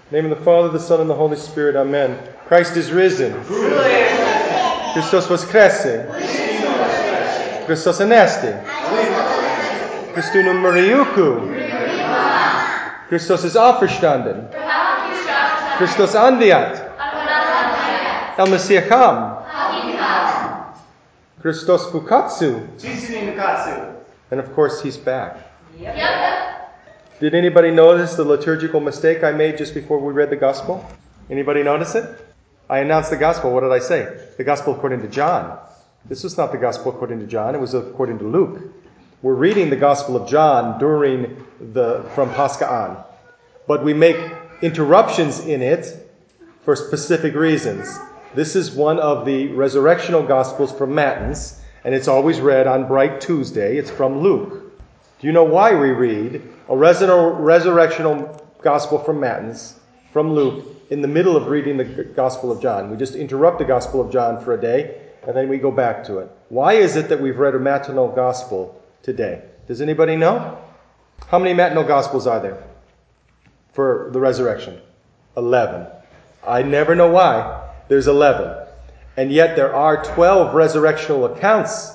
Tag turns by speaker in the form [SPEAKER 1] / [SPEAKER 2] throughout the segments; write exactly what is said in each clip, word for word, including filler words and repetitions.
[SPEAKER 1] In the name of the Father, the Son, and the Holy Spirit. Amen. Christ is risen. Christos voskresie. Christos anesti. Christunum Mariuku. Christos ist auferstanden. Christos andiat. El Messiah kam. Christos bukatsu. And of course, he's back. Did anybody notice the liturgical mistake I made just before we read the gospel? Anybody notice it? I announced the gospel. What did I say? The gospel according to John. This was not the gospel according to John. It was according to Luke. We're reading the gospel of John during the from Pascha on. But we make interruptions in it for specific reasons. This is one of the resurrectional gospels from Matins, and it's always read on Bright Tuesday. It's from Luke. Do you know why we read a resur- resurrectional gospel from Matins, from Luke, in the middle of reading the Gospel of John? We just interrupt the Gospel of John for a day, and then we go back to it. Why is it that we've read a matinal gospel today? Does anybody know? How many matinal gospels are there for the resurrection? Eleven. I never know why. There's eleven. And yet there are twelve resurrectional accounts.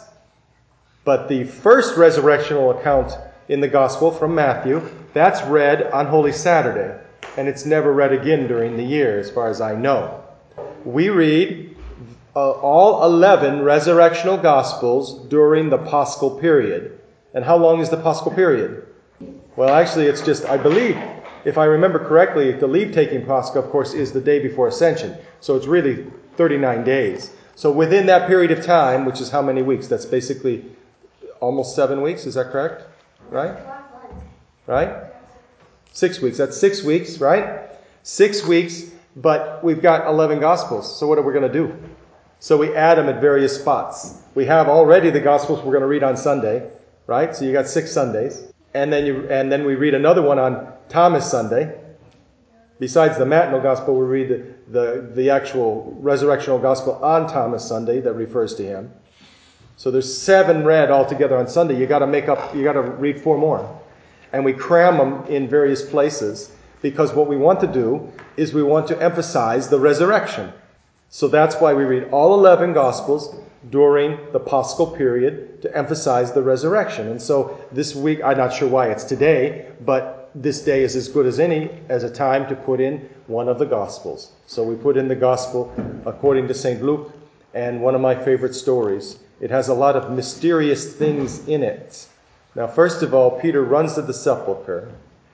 [SPEAKER 1] But the first resurrectional account in the Gospel from Matthew, that's read on Holy Saturday. And it's never read again during the year, as far as I know. We read uh, all eleven resurrectional Gospels during the Paschal period. And how long is the Paschal period? Well, actually, it's just, I believe, if I remember correctly, the leave-taking Pascha, of course, is the day before Ascension. So it's really thirty-nine days. So within that period of time, which is how many weeks? That's basically almost seven weeks. Is that correct? Right? Right? Six weeks. That's six weeks, right? Six weeks, but we've got eleven Gospels. So what are we going to do? So we add them at various spots. We have already the Gospels we're going to read on Sunday, right? So you got six Sundays. And then you and then we read another one on Thomas Sunday. Besides the matinal gospel, we read the, the, the actual resurrectional gospel on Thomas Sunday that refers to him. So there's seven read altogether on Sunday. You got to make up. You got to read four more, and we cram them in various places because what we want to do is we want to emphasize the resurrection. So that's why we read all eleven gospels during the Paschal period to emphasize the resurrection. And so this week, I'm not sure why it's today, but this day is as good as any as a time to put in one of the Gospels. So we put in the Gospel according to Saint Luke, and one of my favorite stories. It has a lot of mysterious things in it. Now, first of all, Peter runs to the sepulchre,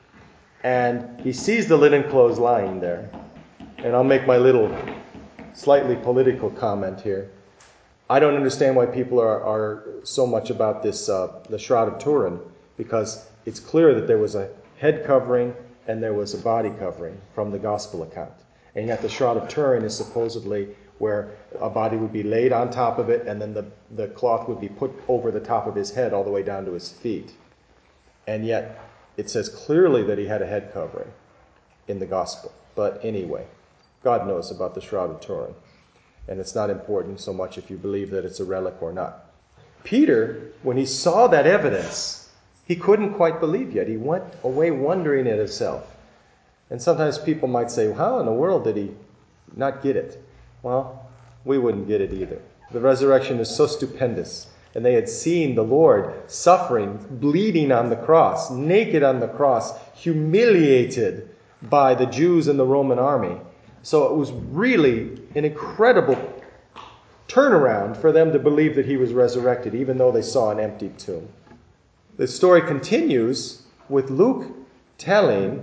[SPEAKER 1] and he sees the linen clothes lying there. And I'll make my little slightly political comment here. I don't understand why people are, are so much about this, uh, the Shroud of Turin, because it's clear that there was a head covering and there was a body covering from the Gospel account. And yet the Shroud of Turin is supposedly where a body would be laid on top of it and then the, the cloth would be put over the top of his head all the way down to his feet. And yet it says clearly that he had a head covering in the Gospel. But anyway, God knows about the Shroud of Turin. And it's not important so much if you believe that it's a relic or not. Peter, when he saw that evidence, he couldn't quite believe yet. He went away wondering at himself. And sometimes people might say, well, how in the world did he not get it? Well, we wouldn't get it either. The resurrection is so stupendous. And they had seen the Lord suffering, bleeding on the cross, naked on the cross, humiliated by the Jews and the Roman army. So it was really an incredible turnaround for them to believe that he was resurrected, even though they saw an empty tomb. The story continues with Luke telling,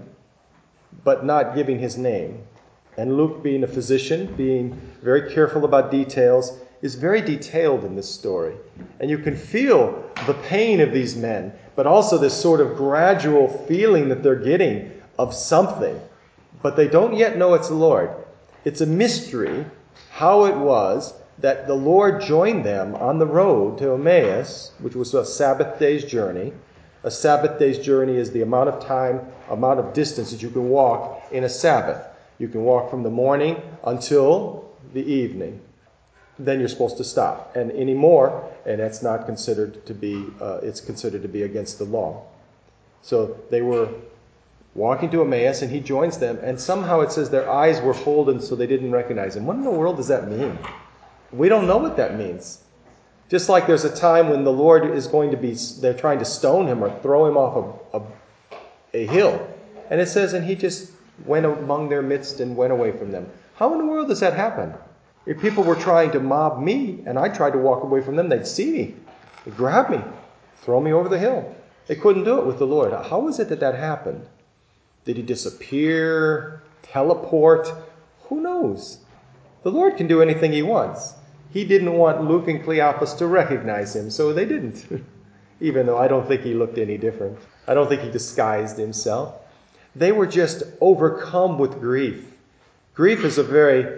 [SPEAKER 1] but not giving his name. And Luke, being a physician, being very careful about details, is very detailed in this story. And you can feel the pain of these men, but also this sort of gradual feeling that they're getting of something. But they don't yet know it's the Lord. It's a mystery how it was that the Lord joined them on the road to Emmaus, which was a Sabbath day's journey. A Sabbath day's journey is the amount of time, amount of distance that you can walk in a Sabbath. You can walk from the morning until the evening. Then you're supposed to stop. And any more, and that's not considered to be, uh, it's considered to be against the law. So they were walking to Emmaus, and he joins them, and somehow it says their eyes were folded so they didn't recognize him. What in the world does that mean? We don't know what that means. Just like there's a time when the Lord is going to be, they're trying to stone him or throw him off a, a, a hill. And it says, and he just went among their midst and went away from them. How in the world does that happen? If people were trying to mob me and I tried to walk away from them, they'd see me. They'd grab me, throw me over the hill. They couldn't do it with the Lord. How is it that that happened? Did he disappear? Teleport? Who knows? The Lord can do anything he wants. He didn't want Luke and Cleopas to recognize him, so they didn't. Even though I don't think he looked any different. I don't think he disguised himself. They were just overcome with grief. Grief is a very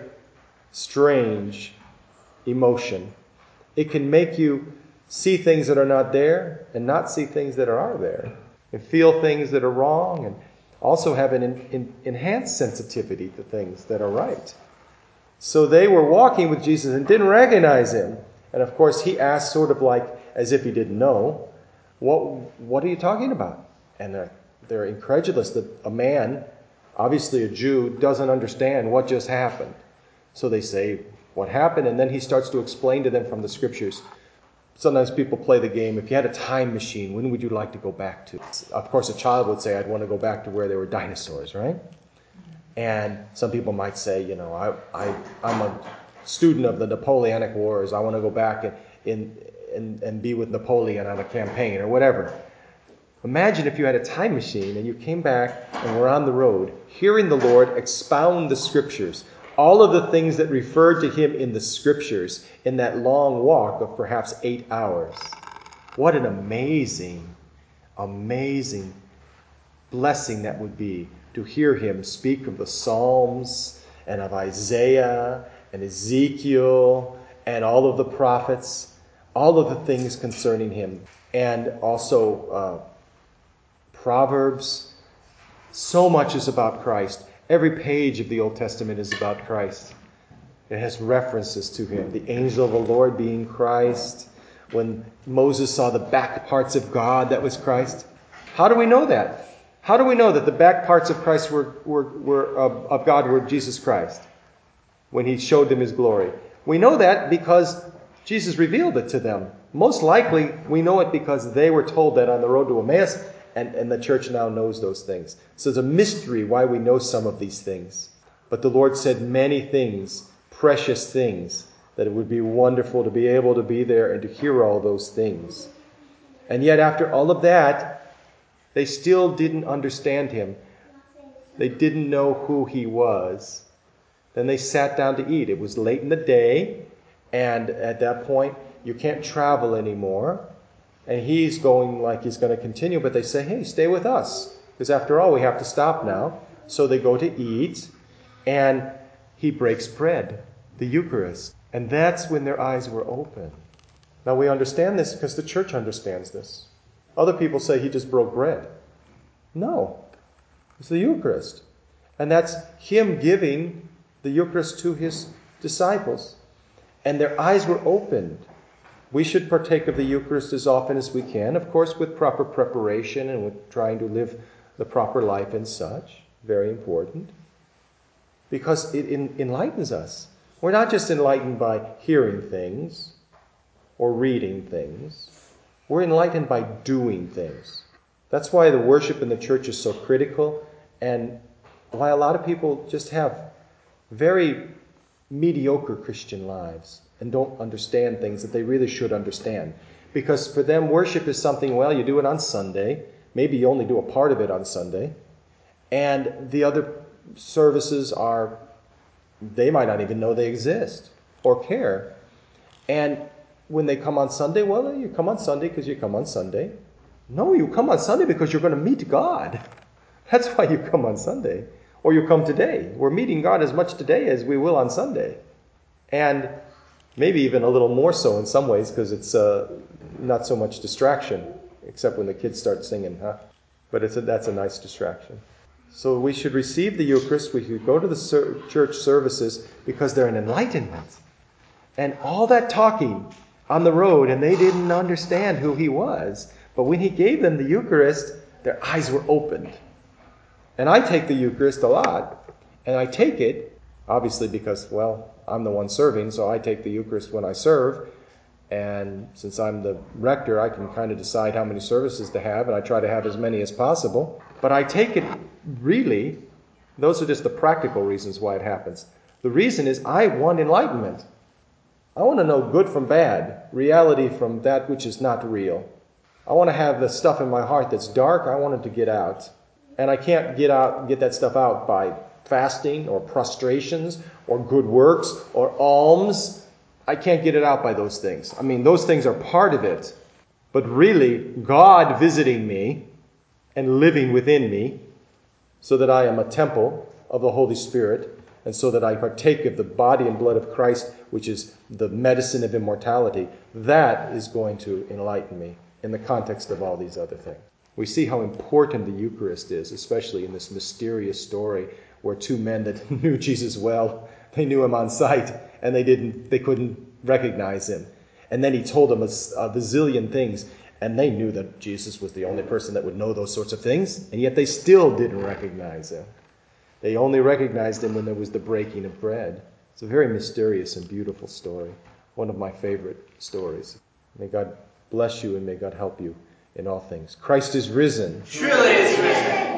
[SPEAKER 1] strange emotion. It can make you see things that are not there and not see things that are there. And feel things that are wrong and also have an in, in, enhanced sensitivity to things that are right. So they were walking with Jesus and didn't recognize him. And of course he asked sort of like as if he didn't know, what, what are you talking about? And they're, they're incredulous that a man, obviously a Jew, doesn't understand what just happened. So they say, what happened? And then he starts to explain to them from the scriptures. Sometimes people play the game, if you had a time machine, when would you like to go back to? Of course, a child would say, I'd want to go back to where there were dinosaurs, right? And some people might say, you know, I, I, I'm a student of the Napoleonic Wars. I want to go back and, in, and, and be with Napoleon on a campaign or whatever. Imagine if you had a time machine and you came back and were on the road, hearing the Lord expound the scriptures, all of the things that referred to him in the scriptures in that long walk of perhaps eight hours. What an amazing, amazing blessing that would be to hear him speak of the Psalms and of Isaiah and Ezekiel and all of the prophets, all of the things concerning him, and also uh, Proverbs. So much is about Christ. Every page of the Old Testament is about Christ. It has references to him. The angel of the Lord being Christ. When Moses saw the back parts of God, that was Christ. How do we know that? How do we know that the back parts of Christ were, were, were of, of God were Jesus Christ? When he showed them his glory. We know that because Jesus revealed it to them. Most likely, we know it because they were told that on the road to Emmaus. And, and the church now knows those things. So it's a mystery why we know some of these things. But the Lord said many things, precious things, that it would be wonderful to be able to be there and to hear all those things. And yet after all of that, they still didn't understand him. They didn't know who he was. Then they sat down to eat. It was late in the day, and at that point, you can't travel anymore. And he's going like he's going to continue, but they say, hey, stay with us. Because after all, we have to stop now. So they go to eat, and he breaks bread, the Eucharist. And that's when their eyes were open. Now we understand this because the church understands this. Other people say he just broke bread. No, it's the Eucharist. And that's him giving the Eucharist to his disciples. And their eyes were opened. We should partake of the Eucharist as often as we can, of course with proper preparation and with trying to live the proper life and such. Very important. Because it enlightens us. We're not just enlightened by hearing things or reading things. We're enlightened by doing things. That's why the worship in the church is so critical, and why a lot of people just have very mediocre Christian lives and don't understand things that they really should understand. Because for them, worship is something, well, you do it on Sunday. Maybe you only do a part of it on Sunday. And the other services are, they might not even know they exist or care. And when they come on Sunday, well, you come on Sunday because you come on Sunday. No, you come on Sunday because you're going to meet God. That's why you come on Sunday. Or you come today. We're meeting God as much today as we will on Sunday. And maybe even a little more so in some ways because it's uh, not so much distraction, except when the kids start singing, huh? But it's a, that's a nice distraction. So we should receive the Eucharist. We should go to the ser- church services because they're an enlightenment. And all that talking on the road, and they didn't understand who he was. But when he gave them the Eucharist, their eyes were opened. And I take the Eucharist a lot. And I take it, obviously because, well, I'm the one serving, so I take the Eucharist when I serve. And since I'm the rector, I can kind of decide how many services to have, and I try to have as many as possible. But I take it really, those are just the practical reasons why it happens. The reason is I want enlightenment. I want to know good from bad, reality from that which is not real. I want to have the stuff in my heart that's dark, I want it to get out. And I can't get out, get that stuff out by fasting or prostrations or good works or alms. I can't get it out by those things. I mean, those things are part of it. But really, God visiting me and living within me so that I am a temple of the Holy Spirit and so that I partake of the body and blood of Christ, which is the medicine of immortality, that is going to enlighten me in the context of all these other things. We see how important the Eucharist is, especially in this mysterious story where two men that knew Jesus well, they knew him on sight, and they didn't, they couldn't recognize him. And then he told them a, a bazillion things, and they knew that Jesus was the only person that would know those sorts of things, and yet they still didn't recognize him. They only recognized him when there was the breaking of bread. It's a very mysterious and beautiful story. One of my favorite stories. May God bless you and may God help you in all things. Christ is risen.
[SPEAKER 2] Truly is risen.